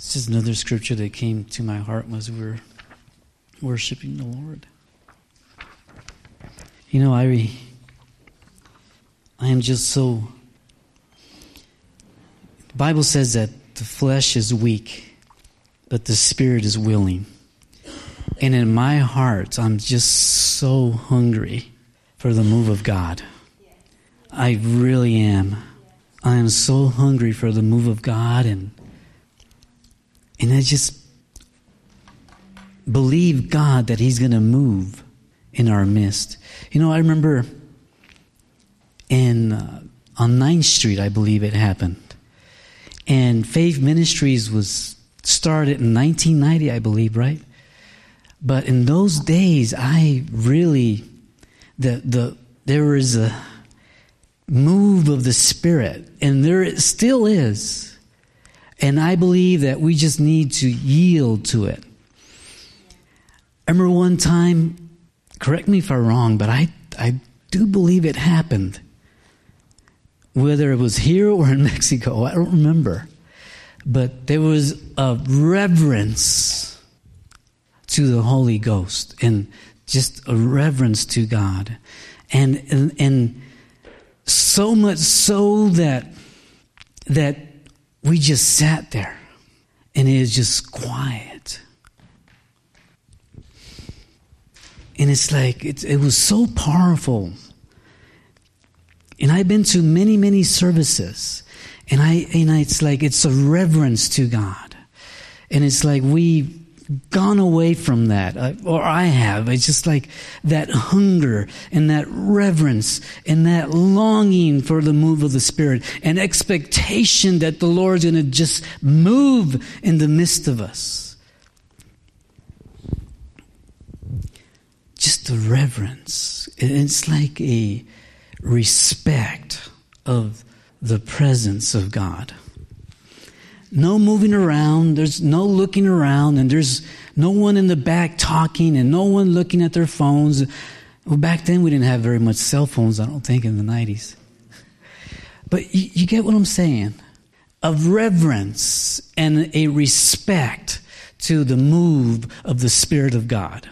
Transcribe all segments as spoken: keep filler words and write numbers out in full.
It's just another scripture that came to my heart as we were worshiping the Lord. You know, I, I am just so... The Bible says that the flesh is weak, but the spirit is willing. And in my heart, I'm just so hungry for the move of God. I really am. I am so hungry for the move of God, and and I just believe God that He's going to move in our midst. You know, I remember in uh, on ninth Street, I believe it happened, and Faith Ministries was started in nineteen ninety, I believe, right? But in those days, I really the the there was a move of the Spirit, and there still is. And I believe that we just need to yield to it. I remember one time, correct me if I'm wrong, but I, I do believe it happened. Whether it was here or in Mexico, I don't remember. But there was a reverence to the Holy Ghost and just a reverence to God. And and, and so much so that that we just sat there, and it was just quiet. And it's like, it, it was so powerful. And I've been to many, many services, and I, and I, it's like, it's a reverence to God. And it's like we've gone away from that, or I have. It's just like that hunger and that reverence and that longing for the move of the Spirit and expectation that the Lord's going to just move in the midst of us. Just the reverence. It's like a respect of the presence of God. No moving around, there's no looking around, and there's no one in the back talking and no one looking at their phones. Well, back then we didn't have very much cell phones, I don't think, in the nineties. But you, you get what I'm saying? Of reverence and a respect to the move of the Spirit of God.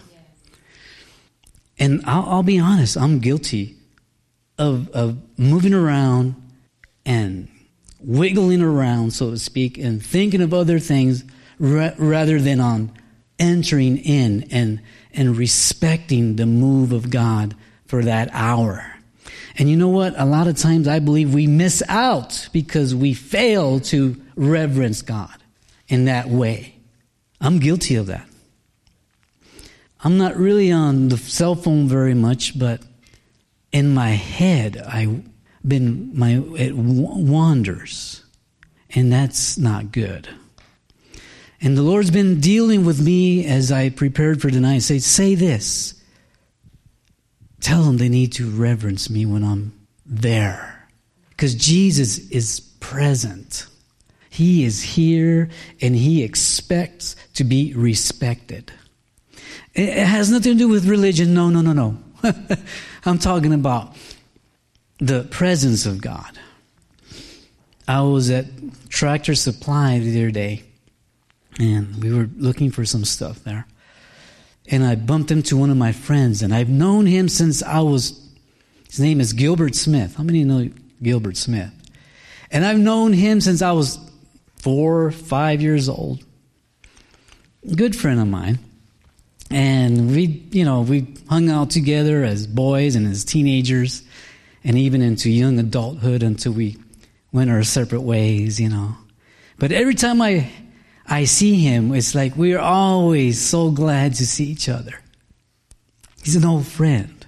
And I'll, I'll be honest, I'm guilty of, of moving around and wiggling around, so to speak, and thinking of other things ra- rather than on entering in and and respecting the move of God for that hour. And you know what? A lot of times I believe we miss out because we fail to reverence God in that way. I'm guilty of that. I'm not really on the cell phone very much, but in my head, I been my it wanders, and that's not good. And the Lord's been dealing with me as I prepared for tonight. Say, say this. Tell them they need to reverence me when I'm there, because Jesus is present. He is here, and He expects to be respected. It has nothing to do with religion. No, no, no, no. I'm talking about the presence of God. I was at Tractor Supply the other day, and we were looking for some stuff there. And I bumped into one of my friends, and I've known him since I was, his name is Gilbert Smith. How many know Gilbert Smith? And I've known him since I was four, five years old. Good friend of mine. And we, you know, we hung out together as boys and as teenagers, and even into young adulthood until we went our separate ways, you know. But every time I I see him, it's like we're always so glad to see each other. He's an old friend.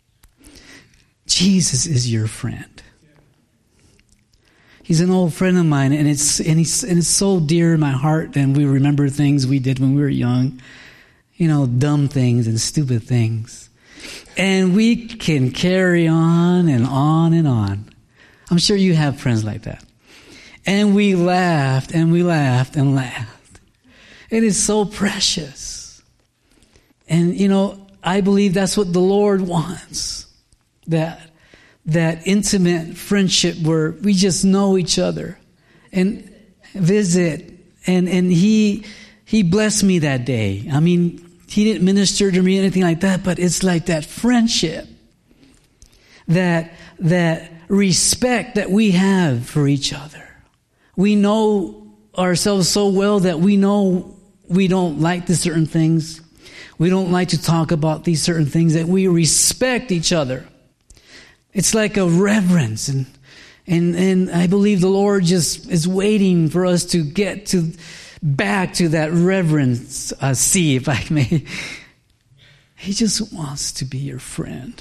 Jesus is your friend. He's an old friend of mine, and it's and he's and it's so dear in my heart. And we remember things we did when we were young, you know, dumb things and stupid things. And we can carry on and on and on. I'm sure you have friends like that. And we laughed and we laughed and laughed. It is so precious. And, you know, I believe that's what the Lord wants. That, that intimate friendship where we just know each other and visit And and he he blessed me that day. I mean, he didn't minister to me or anything like that, but it's like that friendship, that that respect that we have for each other. We know ourselves so well that we know we don't like the certain things. We don't like to talk about these certain things, that we respect each other. It's like a reverence, and and and I believe the Lord just is waiting for us to get to back to that reverence. Uh, see, if I may. He just wants to be your friend.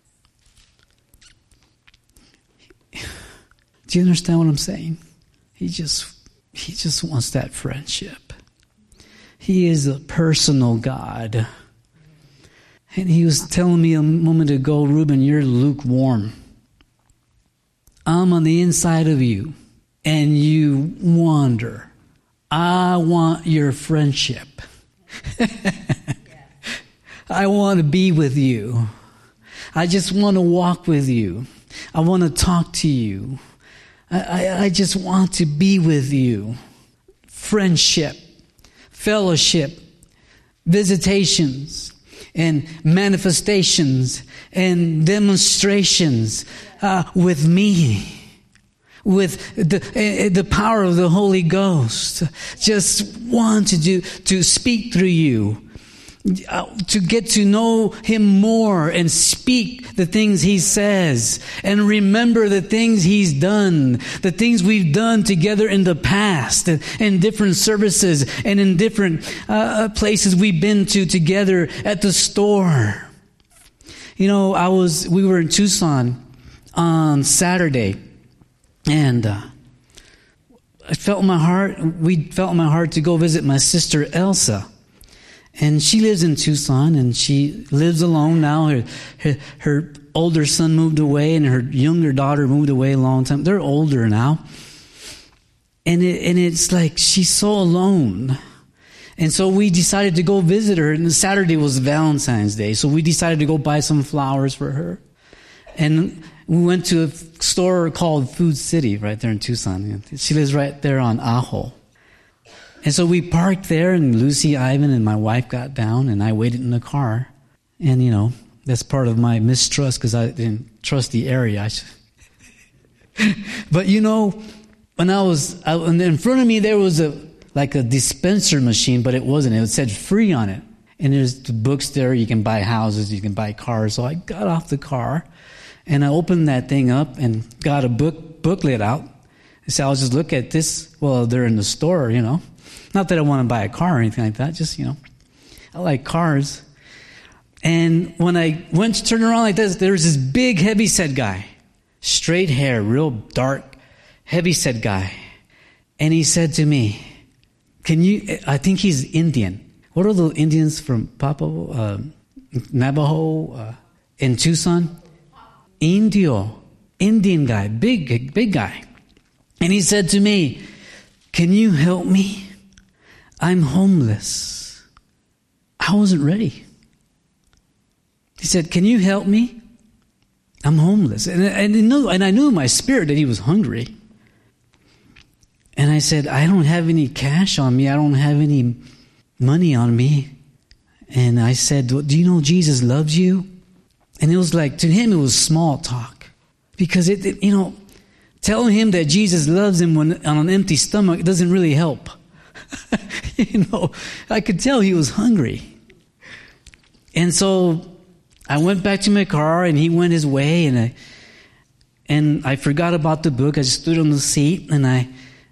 Do you understand what I'm saying? He just he just wants that friendship. He is a personal God. And he was telling me a moment ago, Reuben, you're lukewarm. I'm on the inside of you, and you wander. I want your friendship. I want to be with you. I just want to walk with you. I want to talk to you. I, I, I just want to be with you. Friendship, fellowship, visitations, and manifestations and demonstrations uh, with me, with the uh, the power of the Holy Ghost. Just want to do to speak through you, uh, to get to know Him more and speak the things He says and remember the things He's done, the things we've done together in the past, and in different services and in different uh, places we've been to together at the store. You know, I was we were in Tucson on Saturday, and uh, I felt in my heart. We felt in my heart to go visit my sister Elsa. And she lives in Tucson, and she lives alone now. Her, her, her older son moved away, and her younger daughter moved away a long time. They're older now. And it, and it's like she's so alone. And so we decided to go visit her. And Saturday was Valentine's Day, so we decided to go buy some flowers for her. And we went to a store called Food City right there in Tucson. She lives right there on Ajo. And so we parked there, and Lucy, Ivan, and my wife got down, and I waited in the car. And, you know, that's part of my mistrust, because I didn't trust the area. But, you know, when I was, I, and in front of me, there was a like a dispenser machine, but it wasn't. It said free on it. And there's the books there. You can buy houses, you can buy cars. So I got off the car, and I opened that thing up and got a book booklet out. So I'll just look at this. Well, they're in the store, you know. Not that I want to buy a car or anything like that. Just, you know, I like cars. And when I went to turn around like this, there was this big, heavy-set guy. Straight hair, real dark, heavy-set guy. And he said to me, can you, I think he's Indian. What are the Indians from Papo, uh, Navajo, uh, in Tucson? Indio. Indian guy, big, big guy. And he said to me, can you help me? I'm homeless. I wasn't ready. He said, can you help me? I'm homeless. And, and, I knew, and I knew in my spirit that he was hungry. And I said, I don't have any cash on me. I don't have any money on me. And I said, do you know Jesus loves you? And it was like, to him, it was small talk. Because, it, it you know, telling him that Jesus loves him when, on an empty stomach doesn't really help. You know, I could tell he was hungry. And so I went back to my car, and he went his way, and I, and I forgot about the book. I just stood on the seat, and I,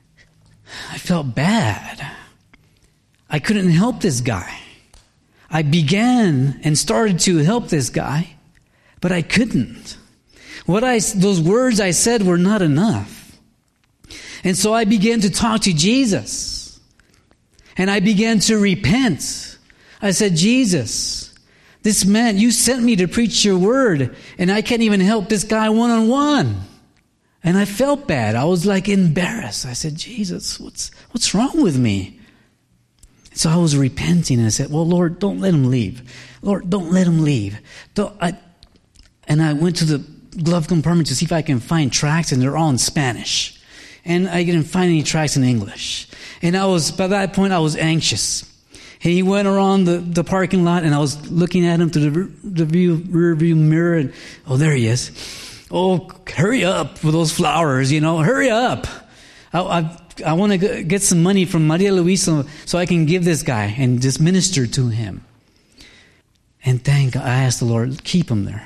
I felt bad. I couldn't help this guy. I began and started to help this guy, but I couldn't. What I, those words I said were not enough. And so I began to talk to Jesus. And I began to repent. I said, Jesus, this man, you sent me to preach your word, and I can't even help this guy one-on-one. And I felt bad. I was like embarrassed. I said, Jesus, what's what's wrong with me? So I was repenting, and I said, well, Lord, don't let him leave. Lord, don't let him leave. Don't, I, and I went to the glove compartment to see if I can find tracts, and they're all in Spanish. And I didn't find any tracks in English. And I was, by that point, I was anxious. And he went around the, the parking lot, and I was looking at him through the, the view, rear view mirror, and, oh, there he is. Oh, hurry up with those flowers, you know, hurry up. I, I, I want to get some money from Maria Luisa so I can give this guy and just minister to him. And thank God, I asked the Lord, keep him there.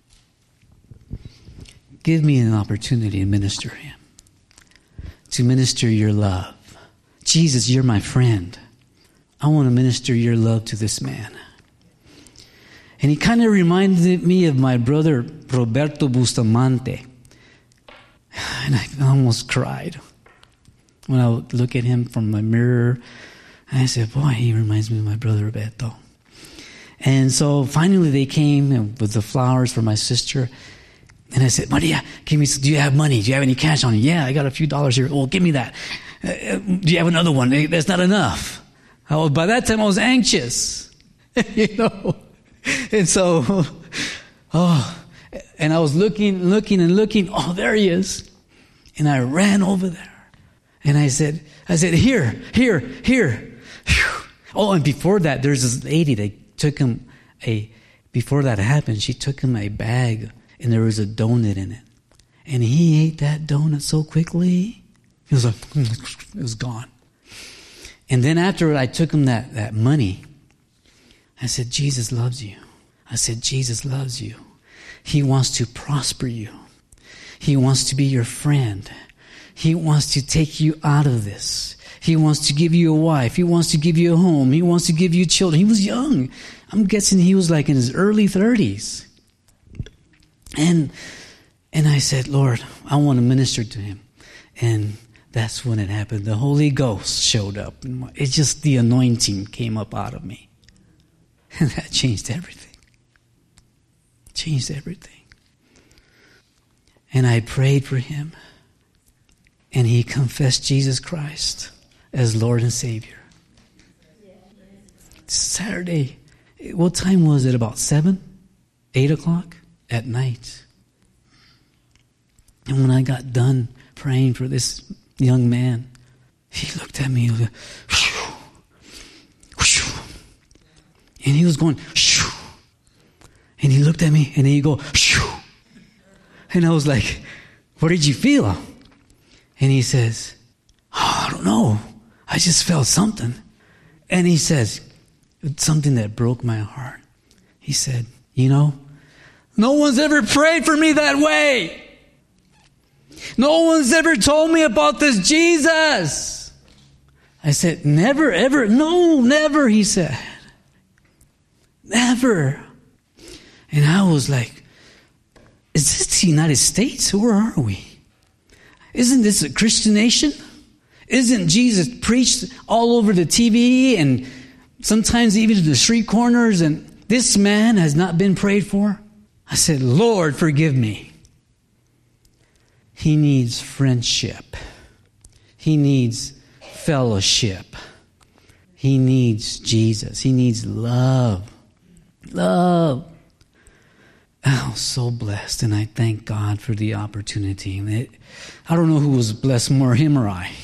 Give me an opportunity to minister to him. To minister your love. Jesus, you're my friend. I want to minister your love to this man. And he kind of reminded me of my brother, Roberto Bustamante. And I almost cried when I would look at him from my mirror. And I said, boy, he reminds me of my brother Roberto. And so finally they came with the flowers for my sister. And I said, Maria, give me, do you have money? Do you have any cash on you? Yeah, I got a few dollars here. Oh, give me that. Uh, do you have another one? That's not enough. Oh, by that time I was anxious, you know. And so, oh, and I was looking, looking and looking. Oh, there he is. And I ran over there. And I said, I said, here, here, here. Whew. Oh, and before that, there's this lady that took him a, before that happened, she took him a bag and there was a donut in it. And he ate that donut so quickly. He was like, it was gone. And then after I took him that, that money, I said, Jesus loves you. I said, Jesus loves you. He wants to prosper you. He wants to be your friend. He wants to take you out of this. He wants to give you a wife. He wants to give you a home. He wants to give you children. He was young. I'm guessing he was like in his early thirties. And and I said, Lord, I want to minister to him. And that's when it happened. The Holy Ghost showed up. It's just the anointing came up out of me. And that changed everything. Changed everything. And I prayed for him. And he confessed Jesus Christ as Lord and Savior. Saturday. What time was it? About seven? Eight o'clock at night. And when I got done praying for this young man, he looked at me and, was, whoosh, whoosh, and he was going, whoosh, and he looked at me and then he go, whoosh, and I was like, what did you feel? And he says, oh, I don't know. I just felt something. And he says, something that broke my heart. He said, you know, no one's ever prayed for me that way. No one's ever told me about this Jesus. I said, never, ever. No, never, he said. Never. And I was like, is this the United States? Where are we? Isn't this a Christian nation? Isn't Jesus preached all over the T V and sometimes even to the street corners, and this man has not been prayed for? I said, Lord, forgive me. He needs friendship. He needs fellowship. He needs Jesus. He needs love. Love. I was so blessed, and I thank God for the opportunity. It, I don't know who was blessed more, him or I.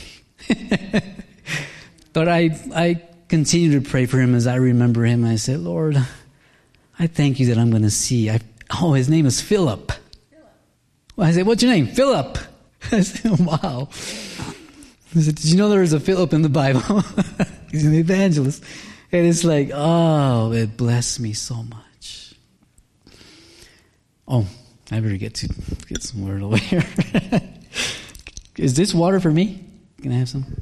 But I I continue to pray for him as I remember him. I said, Lord, I thank you that I'm going to see. I, oh, his name is Philip. Well, I said, what's your name? Philip. I said, wow. I said, did you know there was a Philip in the Bible? He's an evangelist. And it's like, oh, it blessed me so much. Oh, I better get to get some water over here. Is this water for me? Can I have some?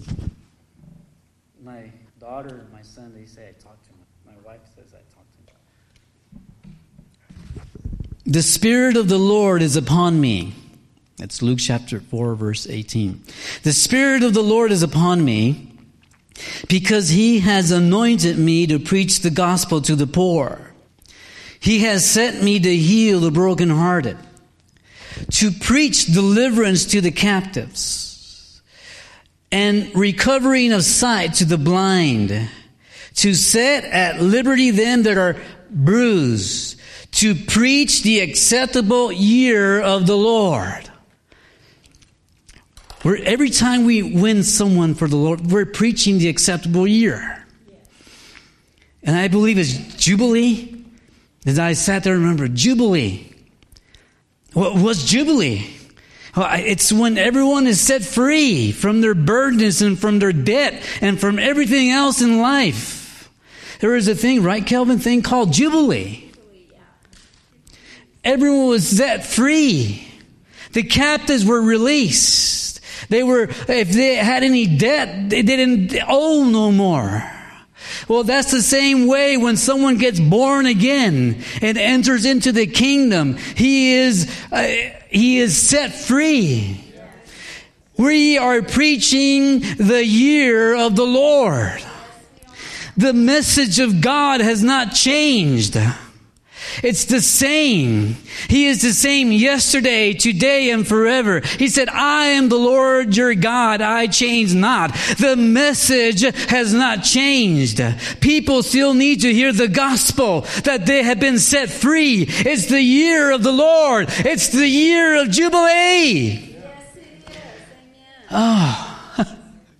My daughter and my son, they say I talk to him. My wife says I talk to him. The Spirit of the Lord is upon me. That's Luke chapter four, verse eighteen. The Spirit of the Lord is upon me because He has anointed me to preach the gospel to the poor. He has sent me to heal the brokenhearted, to preach deliverance to the captives, and recovering of sight to the blind, to set at liberty them that are bruised, to preach the acceptable year of the Lord. We're, every time we win someone for the Lord, we're preaching the acceptable year. And I believe it's Jubilee. As I sat there and remember, Jubilee. What was Jubilee? Well, it's when everyone is set free from their burdens and from their debt and from everything else in life. There is a thing, right, Kelvin, thing called Jubilee. Everyone was set free. The captives were released. They were, if they had any debt, they didn't owe no more. Well, that's the same way when someone gets born again and enters into the kingdom. He is, uh, he is set free. We are preaching the year of the Lord. The message of God has not changed. It's the same. He is the same yesterday, today, and forever. He said, I am the Lord your God. I change not. The message has not changed. People still need to hear the gospel that they have been set free. It's the year of the Lord. It's the year of Jubilee. Yes, it is. Amen.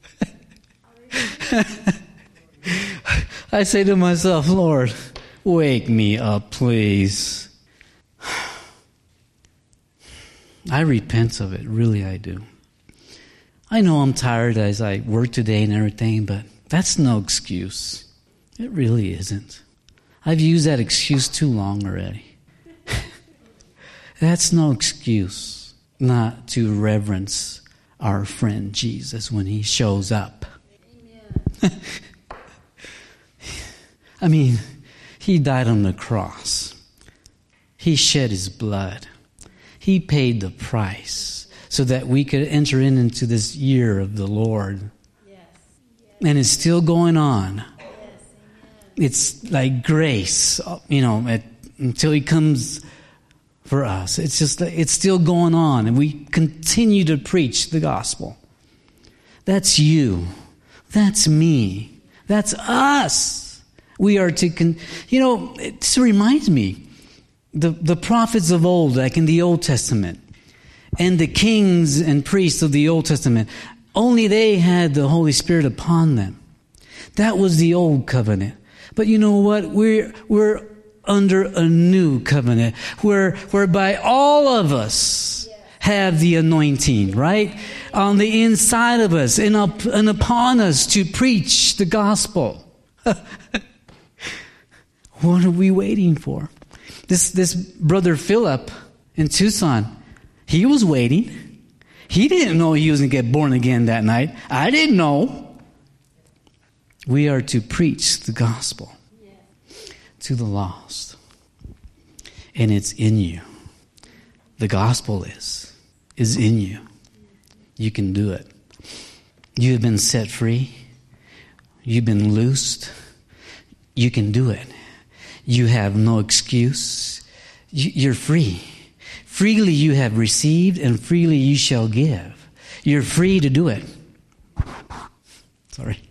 Oh. I say to myself, Lord, wake me up, please. I repent of it. Really, I do. I know I'm tired as I work today and everything, but that's no excuse. It really isn't. I've used that excuse too long already. That's no excuse not to reverence our friend Jesus when he shows up. Amen. I mean, he died on the cross. He shed his blood. He paid the price so that we could enter in into this year of the Lord. Yes. Yes. And it's still going on. Yes. It's like grace, you know, at, until he comes for us. It's just, it's still going on. And we continue to preach the gospel. That's you. That's me. That's us. We are to, con- you know, it just reminds me, the, the prophets of old, like in the Old Testament, and the kings and priests of the Old Testament, only they had the Holy Spirit upon them. That was the old covenant. But you know what? We're, we're under a new covenant, where, whereby all of us have the anointing, right? On the inside of us and, up, and upon us to preach the gospel. What are we waiting for? This this brother Philip in Tucson, he was waiting. He didn't know he was going to get born again that night. I didn't know. We are to preach the gospel to the lost. And it's in you. The gospel is, is in you. You can do it. You have been set free. You've been loosed. You can do it. You have no excuse. You're free. Freely you have received, and freely you shall give. You're free to do it. Sorry.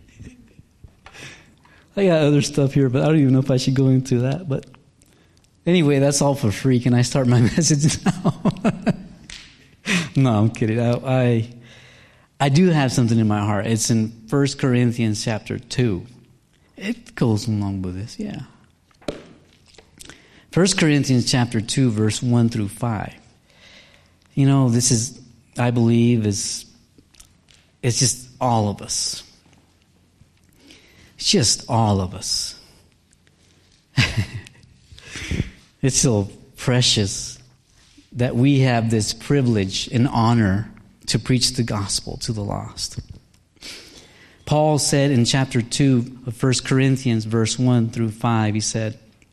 I got other stuff here, but I don't even know if I should go into that. But anyway, that's all for free. Can I start my message now? No, I'm kidding. I, I I do have something in my heart. It's in First Corinthians chapter two. It goes along with this, yeah. First Corinthians chapter two, verse one through five. You know, this is, I believe, is it's just all of us. It's just all of us. It's so precious that we have this privilege and honor to preach the gospel to the lost. Paul said in chapter two of First Corinthians, verse one through five, he said,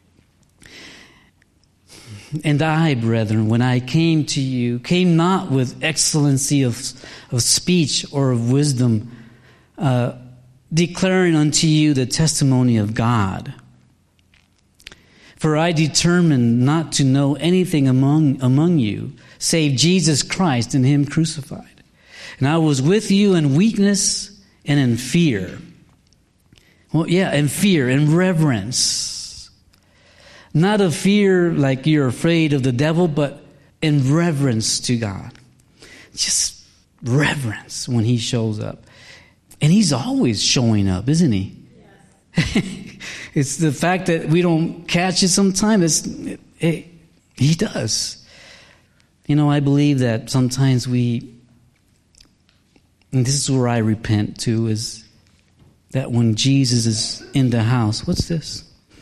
And I, brethren, when I came to you, came not with excellency of, of speech or of wisdom, uh, declaring unto you the testimony of God. For I determined not to know anything among, among you, save Jesus Christ and him crucified. And I was with you in weakness and in fear. Well, yeah, in fear, in reverence. Not of fear like you're afraid of the devil, but in reverence to God. Just reverence when he shows up. And he's always showing up, isn't he? Yes. It's the fact that we don't catch it sometimes. It's, it, it, he does. You know, I believe that sometimes we, and this is where I repent too, is that when Jesus is in the house, what's this?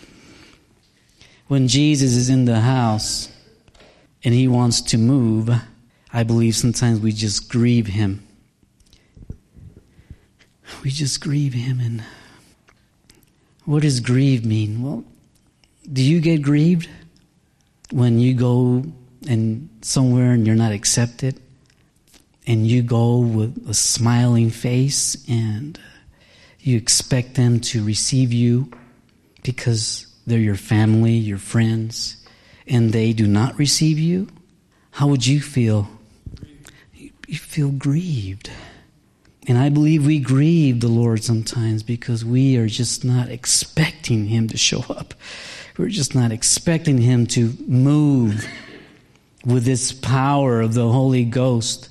When Jesus is in the house and he wants to move, I believe sometimes we just grieve him. We just grieve him. And what does grieve mean? Well, do you get grieved when you go and somewhere and you're not accepted, and you go with a smiling face and you expect them to receive you because they're your family, your friends, and they do not receive you? How would you feel? You feel grieved. And I believe we grieve the Lord sometimes because we are just not expecting him to show up. We're just not expecting him to move with this power of the Holy Ghost.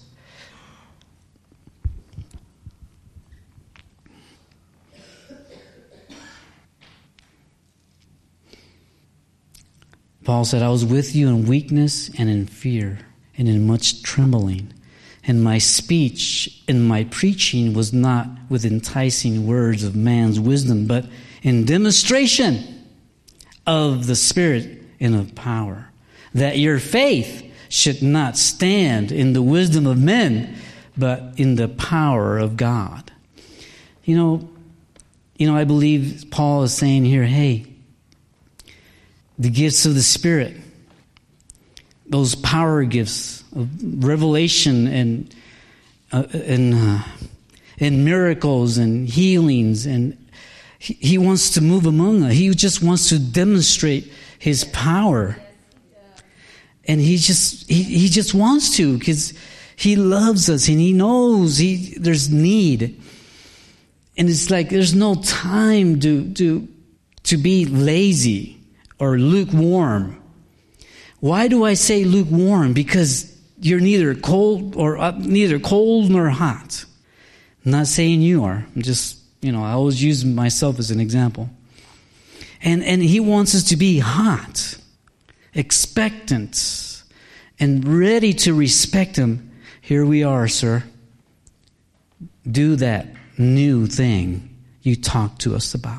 Paul said, I was with you in weakness and in fear and in much trembling. And my speech and my preaching was not with enticing words of man's wisdom, but in demonstration of the Spirit and of power, that your faith should not stand in the wisdom of men, but in the power of God. You know, you know, I believe Paul is saying here, hey, the gifts of the Spirit, those power gifts of revelation and uh, and uh, and miracles and healings, and he, he wants to move among us. He just wants to demonstrate his power, and he just he, he just wants to, because he loves us and he knows he there's need, and it's like there's no time to to to be lazy or lukewarm. Why do I say lukewarm? Because you're neither cold or uh, neither cold nor hot. I'm not saying you are. I'm just, you know, I always use myself as an example. And and he wants us to be hot, expectant, and ready to respect him. Here we are, sir. Do that new thing you talked to us about.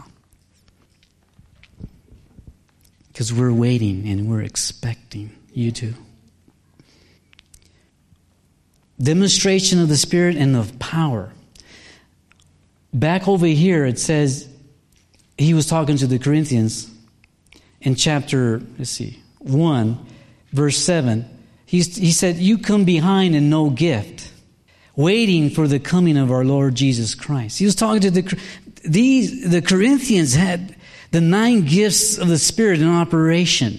Because we're waiting and we're expecting you to. Demonstration of the Spirit and of power. Back over here it says, he was talking to the Corinthians in chapter, let's see, one, verse seven. He's, he said, you come behind in no gift, waiting for the coming of our Lord Jesus Christ. He was talking to the, these, the Corinthians had the nine gifts of the Spirit in operation.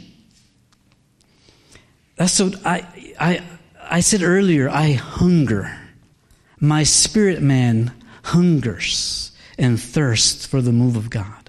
That's what I, I, I said earlier, I hunger. My spirit man hungers and thirsts for the move of God.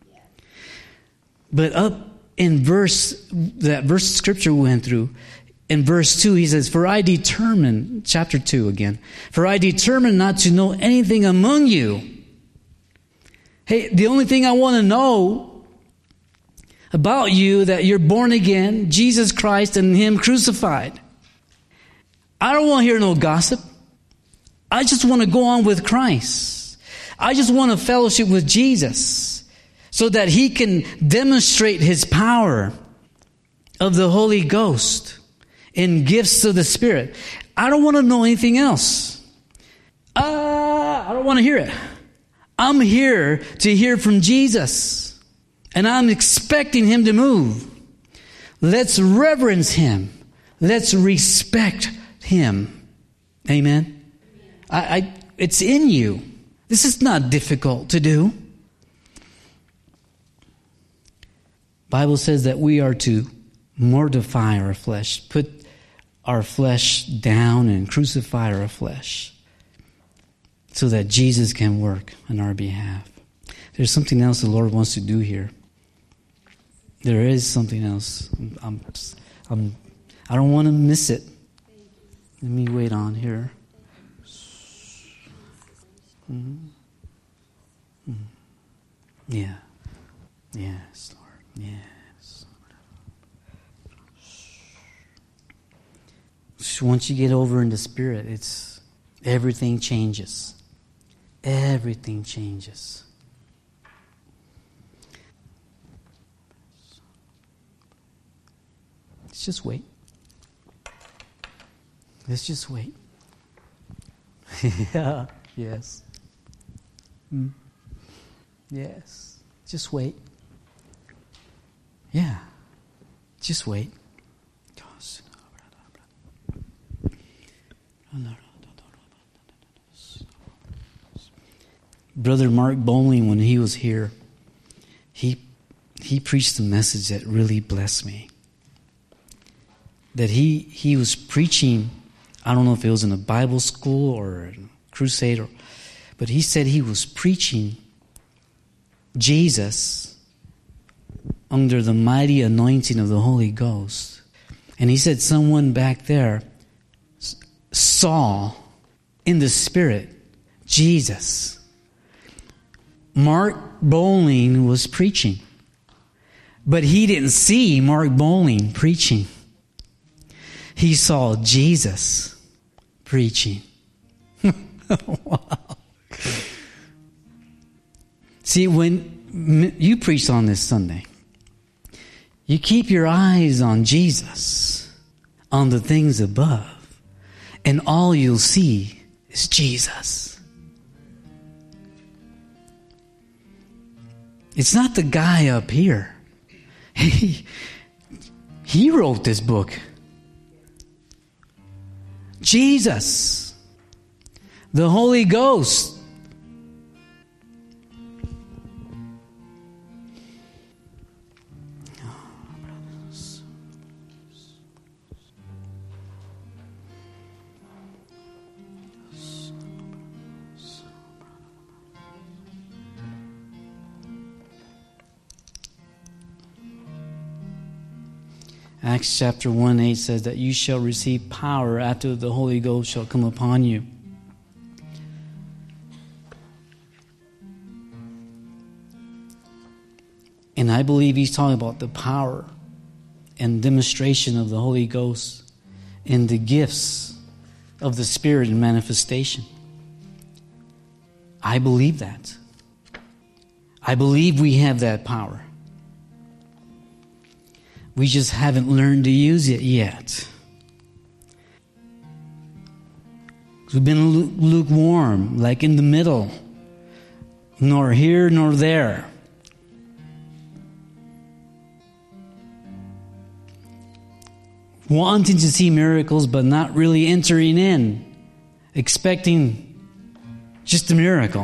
But up in verse, that verse of scripture we went through, in verse two, he says, for I determine, chapter two again, for I determine not to know anything among you. Hey, the only thing I want to know about you, that you're born again, Jesus Christ and him crucified. I don't want to hear no gossip. I just want to go on with Christ. I just want to fellowship with Jesus so that he can demonstrate his power of the Holy Ghost in gifts of the Spirit. I don't want to know anything else. Uh, I don't want to hear it. I'm here to hear from Jesus, and I'm expecting him to move. Let's reverence him. Let's respect him. Amen. I, I, it's in you. This is not difficult to do. Bible says that we are to mortify our flesh, put our flesh down and crucify our flesh, so that Jesus can work on our behalf. There's something else the Lord wants to do here. There is something else. I'm, I'm, I don't want to miss it. Let me wait on here. Mm-hmm. Mm-hmm. Yeah. Yes, Lord. Yes. Once you get over in the Spirit, it's everything changes. Everything changes. Let's just wait. Let's just wait. Yeah. Yes. Mm. Yes. Just wait. Yeah. Just wait. Brother Mark Bowling, when he was here, he he preached a message that really blessed me. That he he was preaching, I don't know if it was in a Bible school or a crusade, or, but he said he was preaching Jesus under the mighty anointing of the Holy Ghost. And he said someone back there saw in the Spirit Jesus. Mark Bowling was preaching, but he didn't see Mark Bowling preaching. He saw Jesus preaching. Wow. See, when you preached on this Sunday, you keep your eyes on Jesus, on the things above, and all you'll see is Jesus. It's not the guy up here. He, he wrote this book. Jesus, the Holy Ghost. Acts chapter one eight says that you shall receive power after the Holy Ghost shall come upon you. And I believe he's talking about the power and demonstration of the Holy Ghost and the gifts of the Spirit in manifestation. I believe that. I believe we have that power. We just haven't learned to use it yet. We've been lukewarm, like in the middle, nor here nor there. Wanting to see miracles, but not really entering in, expecting just a miracle.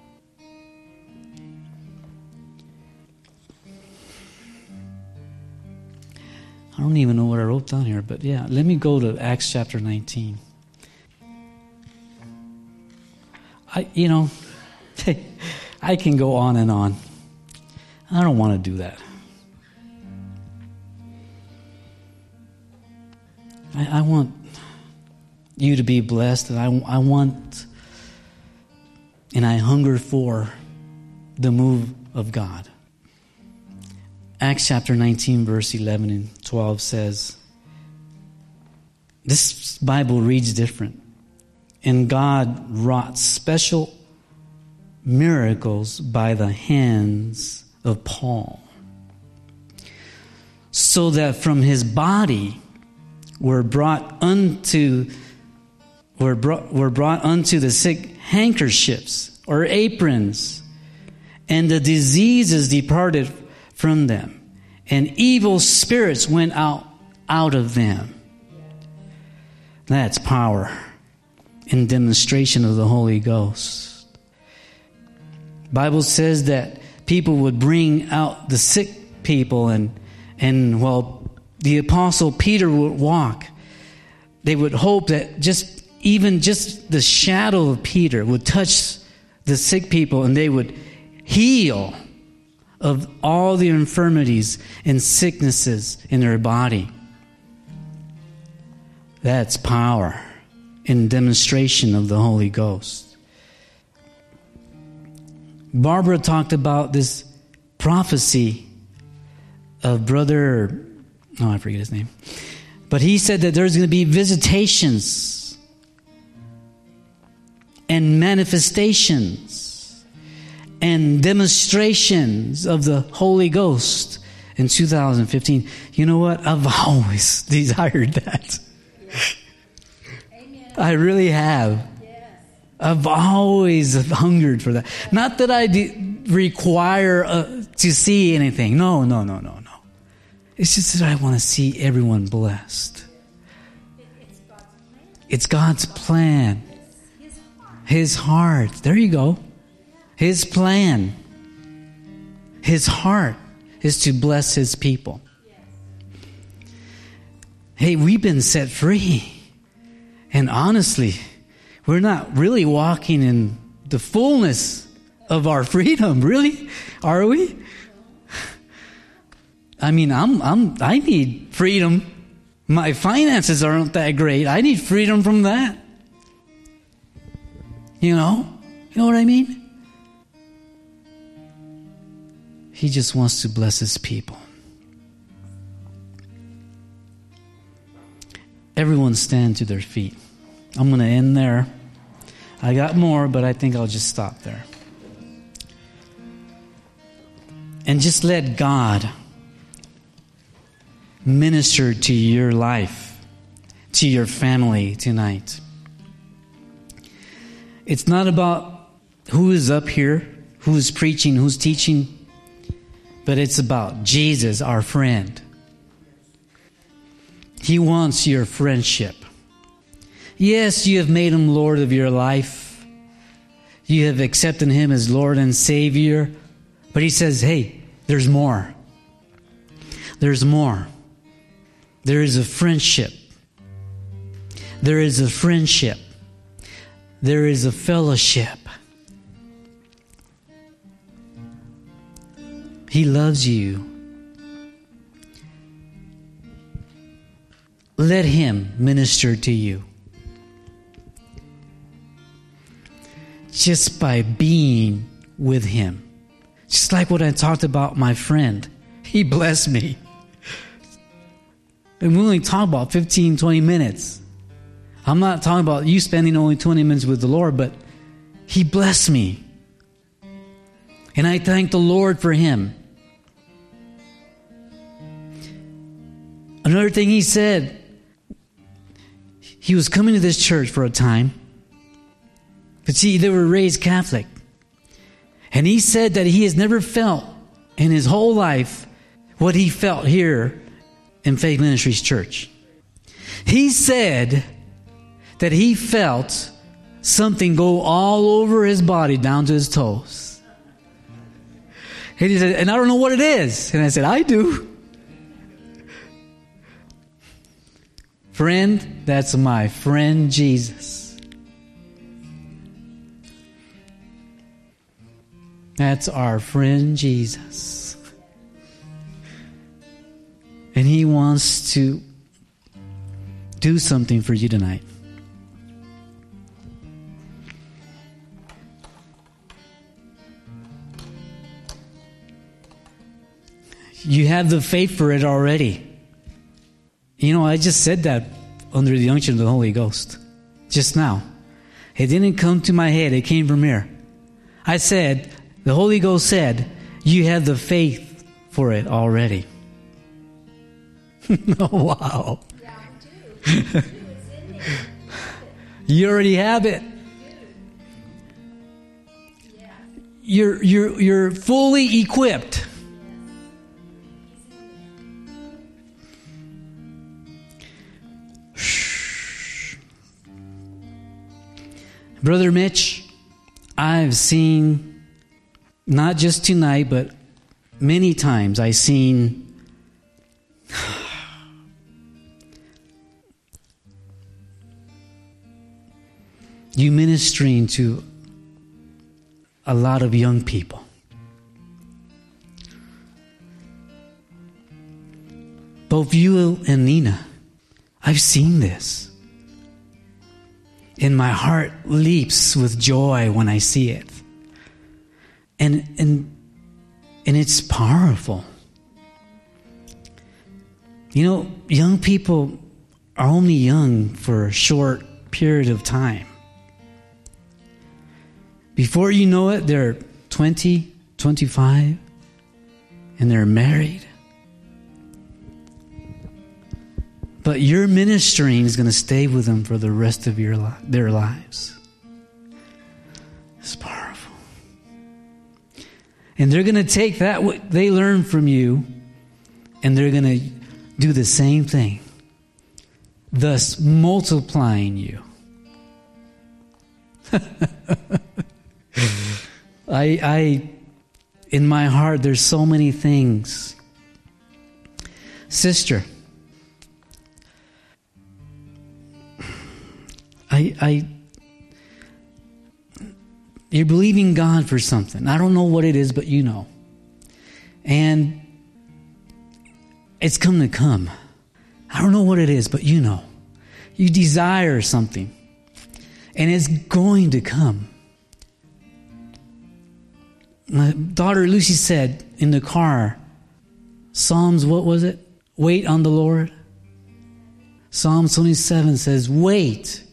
I don't even know what I wrote down here, but yeah, let me go to Acts chapter nineteen. I, you know, I can go on and on. I don't want to do that. I, I want you to be blessed, and I, I want, and I hunger for the move of God. Acts chapter nineteen, verse eleven and twelve says, this Bible reads different. And God wrought special miracles by the hands of Paul, so that from his body were brought unto were brought, were brought unto the sick handkerchiefs or aprons, and the diseases departed from them, and evil spirits went out out of them. That's power and demonstration of the Holy Ghost. Bible says that people would bring out the sick people, and and while the apostle Peter would walk, they would hope that just even just the shadow of Peter would touch the sick people, and they would heal of all the infirmities and sicknesses in their body. That's power in demonstration of the Holy Ghost. Barbara talked about this prophecy of brother, oh, I forget his name. But he said that there's going to be visitations and manifestations and demonstrations of the Holy Ghost in two thousand fifteen. You know what? I've always desired that. Yes. Amen. I really have. Yes. I've always hungered for that. Not that I de- require uh, to see anything. No, no, no, no, no. It's just that I want to see everyone blessed. It's God's plan. It's God's plan. His heart. His heart. There you go. His plan. His heart is to bless His people. Yes. Hey, we've been set free. And honestly, we're not really walking in the fullness of our freedom, really? Are we? I mean, I'm, I'm, I need freedom. My finances aren't that great. I need freedom from that. You know? You know what I mean? He just wants to bless His people. Everyone stand to their feet. I'm going to end there. I got more, but I think I'll just stop there. And just let God minister to your life, to your family tonight. It's not about who is up here, who is preaching, who's teaching, but it's about Jesus, our friend. He wants your friendship. Yes, you have made Him Lord of your life. You have accepted Him as Lord and Savior. But He says, hey, there's more. There's more. There is a friendship. There is a friendship. There is a fellowship. He loves you. Let Him minister to you. Just by being with Him. Just like what I talked about my friend. He blessed me. And we only talk about fifteen, twenty minutes. I'm not talking about you spending only twenty minutes with the Lord, but He blessed me. And I thank the Lord for him. Another thing he said, he was coming to this church for a time. But see, they were raised Catholic. And he said that he has never felt in his whole life what he felt here in Faith Ministries Church. He said that he felt something go all over his body down to his toes. And he said, and I don't know what it is. And I said, I do. Friend, that's my friend Jesus. That's our friend Jesus. And he wants to do something for you tonight. You have the faith for it already. You know, I just said that under the unction of the Holy Ghost just now. It didn't come to my head. It came from here. I said, the Holy Ghost said, you have the faith for it already. Oh, wow. Yeah, I do. I do. It's in there. You already have it. Yeah. You're, you're, you're fully equipped. Brother Mitch, I've seen, not just tonight, but many times I've seen you ministering to a lot of young people. Both you and Nina, I've seen this. And my heart leaps with joy when I see it. And and and it's powerful. You know, young people are only young for a short period of time. Before you know it, they're twenty, twenty-five, and they're married. But your ministering is going to stay with them for the rest of your li- their lives. It's powerful. And they're going to take that what they learn from you, and they're going to do the same thing, thus multiplying you. I, I, in my heart, there's so many things. Sister, I, I, you're believing God for something. I don't know what it is, but you know. And it's come to come. I don't know what it is, but you know. You desire something. And it's going to come. My daughter Lucy said in the car, Psalms, what was it? Wait on the Lord. Psalm twenty-seven says, wait.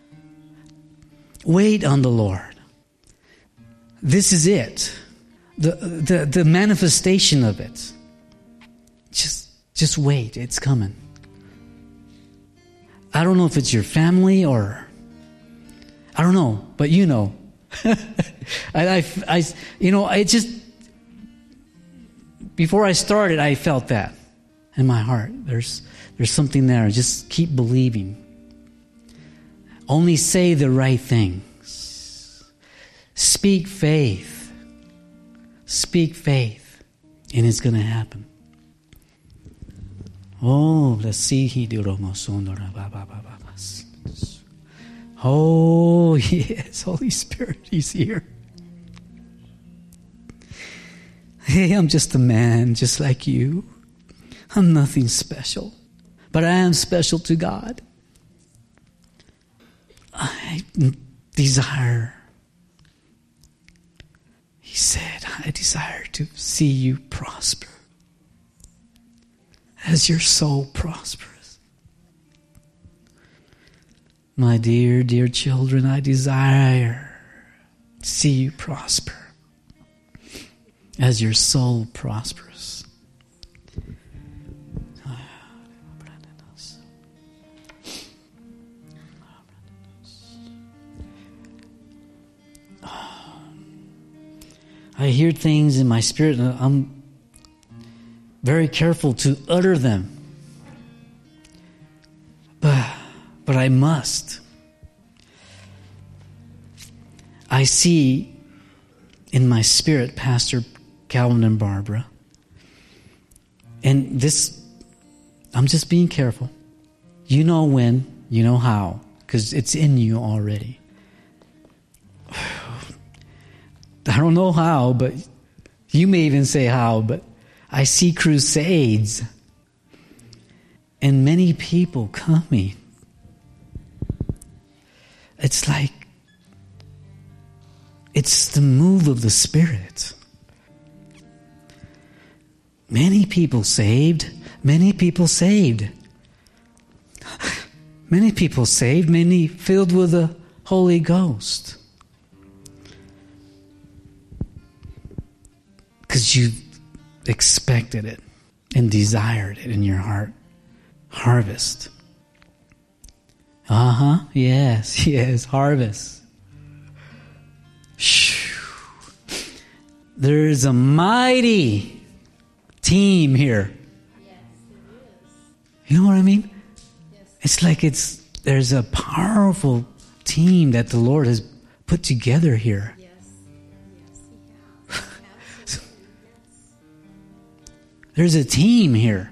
Wait on the Lord. This is it. The, the, the manifestation of it. Just, just wait. It's coming. I don't know if it's your family or, I don't know, but you know. I, I, I, you know, I just, before I started, I felt that in my heart. There's, there's something there. Just keep believing. Only say the right things. Speak faith. Speak faith. And it's going to happen. Oh, let's see. Oh, yes, Holy Spirit, He's here. Hey, I'm just a man, just like you. I'm nothing special, but I am special to God. I desire, He said, I desire to see you prosper as your soul prospers. My dear, dear children, I desire to see you prosper as your soul prospers. I hear things in my spirit, and I'm very careful to utter them. But But I must. I see in my spirit Pastor Calvin and Barbara. And this, I'm just being careful. You know when, you know how, because it's in you already. I don't know how, but you may even say how, but I see crusades and many people coming. It's like, it's the move of the Spirit. Many people saved, many people saved. Many people saved, many filled with the Holy Ghost. Because you expected it and desired it in your heart. Harvest. Uh-huh. Yes, yes. Harvest. There's a mighty team here. Yes, it is. You know what I mean? Yes. It's like it's there's a powerful team that the Lord has put together here. Yes. Yes, He has. Absolutely, yes. There's a team here.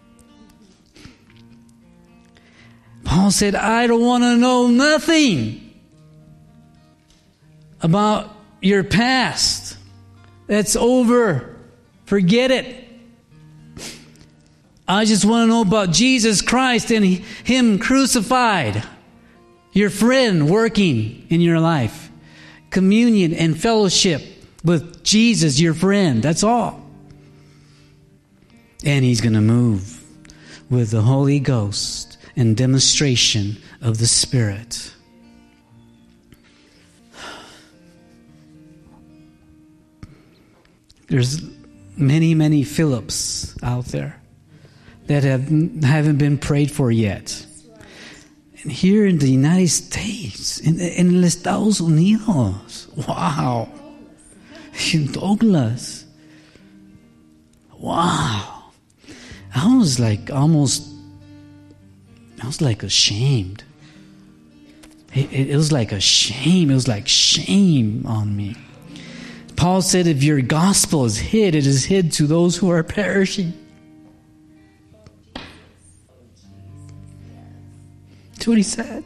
Paul said, I don't want to know nothing about your past. That's over. Forget it. I just want to know about Jesus Christ and Him crucified. Your friend working in your life. Communion and fellowship with Jesus, your friend. That's all. And He's going to move with the Holy Ghost and demonstration of the Spirit. There's many, many Philips out there that have, haven't been prayed for yet. And here in the United States, in, in los Estados Unidos, wow. In Douglas, wow. I was like almost, I was like ashamed. It, it, it was like a shame. It was like shame on me. Paul said, if your gospel is hid, it is hid to those who are perishing. That's what he said.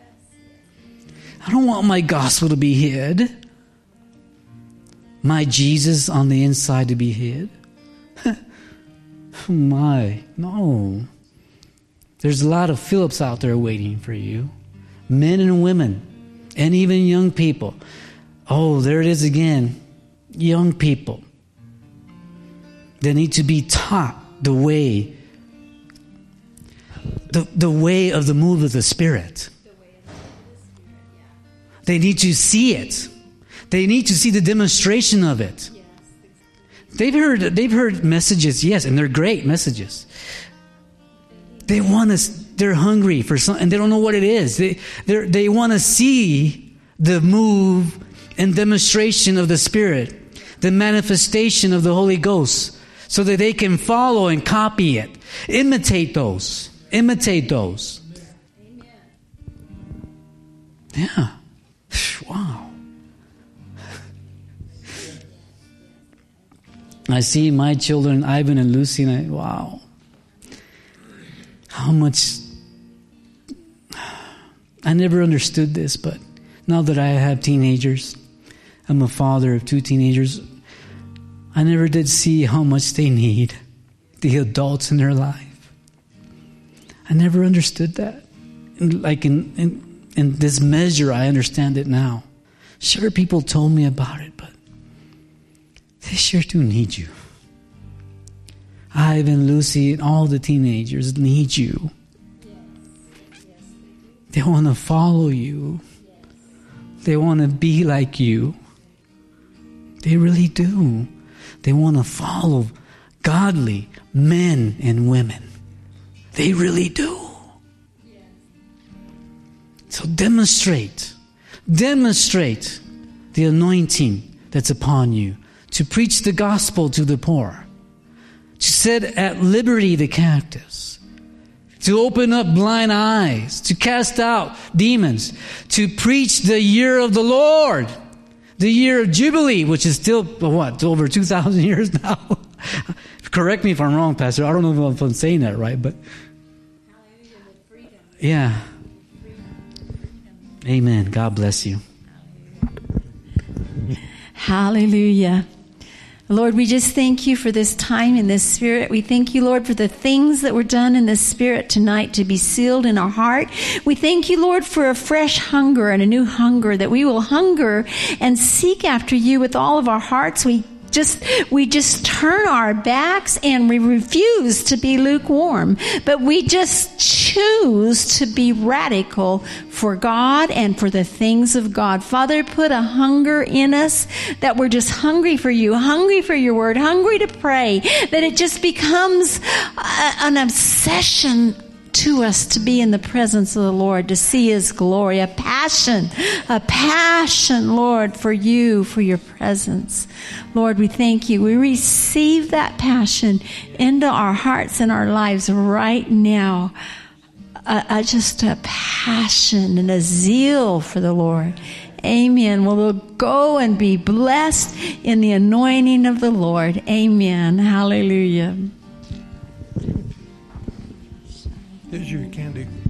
I don't want my gospel to be hid. My Jesus on the inside to be hid. Oh my, no. There's a lot of Philips out there waiting for you. Men and women, and even young people. Oh, there it is again. Young people. They need to be taught the way, the, the way of the move of the Spirit. They need to see it. They need to see the demonstration of it. They've heard, they've heard messages, yes, and they're great messages. They want to, they're hungry for something, and they don't know what it is. They, they they want to see the move and demonstration of the Spirit, the manifestation of the Holy Ghost, so that they can follow and copy it. Imitate those. Imitate those. Yeah. Wow. I see my children, Ivan and Lucy, and I, wow. How much... I never understood this, but now that I have teenagers, I'm a father of two teenagers, I never did see how much they need the adults in their life. I never understood that. And like in, in, in this measure, I understand it now. Sure, people told me about it, but they sure do need you. Ivan, Lucy, and all the teenagers need you. They want to follow you. They want to be like you. They really do. They want to follow godly men and women. They really do. So demonstrate. Demonstrate the anointing that's upon you to preach the gospel to the poor, to set at liberty the captives, to open up blind eyes, to cast out demons, to preach the year of the Lord, the year of Jubilee, which is still, what, over two thousand years now? Correct me if I'm wrong, Pastor. I don't know if I'm saying that right, but yeah. Amen. God bless you. Hallelujah. Lord, we just thank you for this time in the Spirit. We thank you, Lord, for the things that were done in the Spirit tonight to be sealed in our heart. We thank you, Lord, for a fresh hunger and a new hunger, that we will hunger and seek after you with all of our hearts. We just, we just turn our backs and we refuse to be lukewarm, but we just choose to be radical for God and for the things of God. Father, put a hunger in us that we're just hungry for you, hungry for your word, hungry to pray, that it just becomes a, an obsession to us to be in the presence of the Lord, to see his glory, a passion, a passion, Lord, for you, for your presence. Lord, we thank you. We receive that passion into our hearts and our lives right now. A, a, just a passion and a zeal for the Lord. Amen. Well, we'll go and be blessed in the anointing of the Lord. Amen. Hallelujah. Here's your candy.